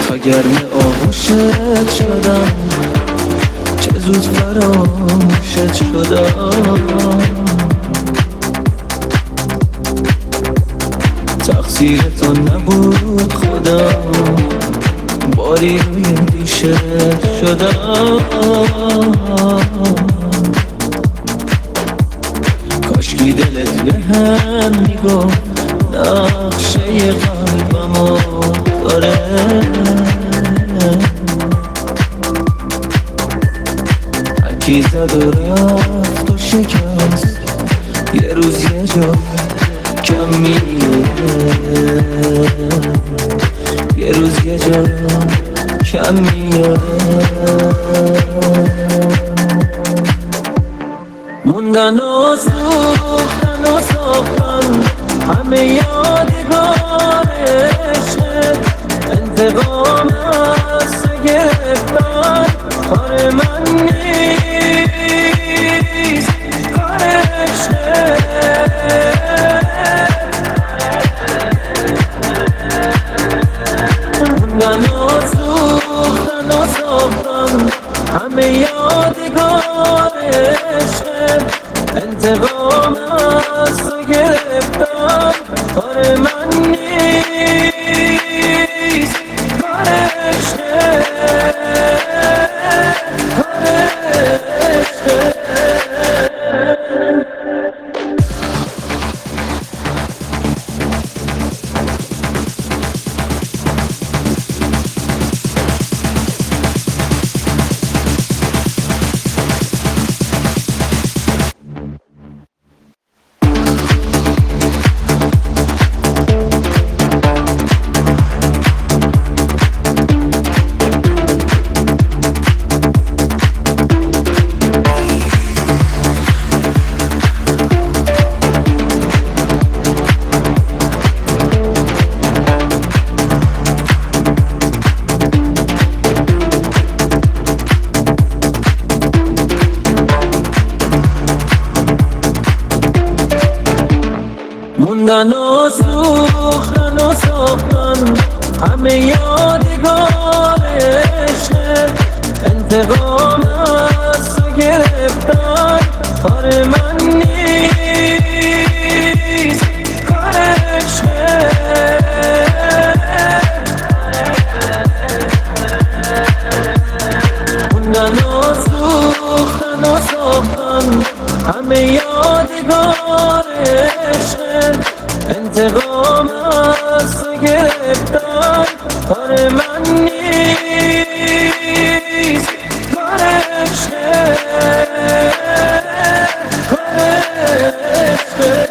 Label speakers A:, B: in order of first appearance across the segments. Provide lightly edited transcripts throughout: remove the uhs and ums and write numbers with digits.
A: تا گرم آغوشت شدم، چه زود فراموشت شدم. تقصیر تو نبود خدا، باری روی ریشت شدم. کاشکی دلت به هم میگفت نقشه قلبمو داره. هرکی زد و رفت و شکست، یه روز یه جا کم میاره، یه روز یه جا کم میاره. موندن و سوختن و ساختن همه یادگار عشقت، انتقام از تو گرفتن کار من نیست، کار عشقت. موندن و سوختن و ساختن همه یادگار عشقت، انتقام از تو گرفتم کار من نیست، کار عشقت، کار عشقت. موندن و سوختن و ساختن همه یادگار عشقت، انتقام از تو گرفتن کار من نیست، کار عشقت. موندن و سوختن و ساختن همه یادگار عشقت، انتقام از تو گرفتن کار من نیست، کار عشقت، کار عشقت.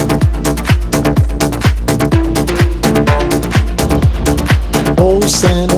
B: Santa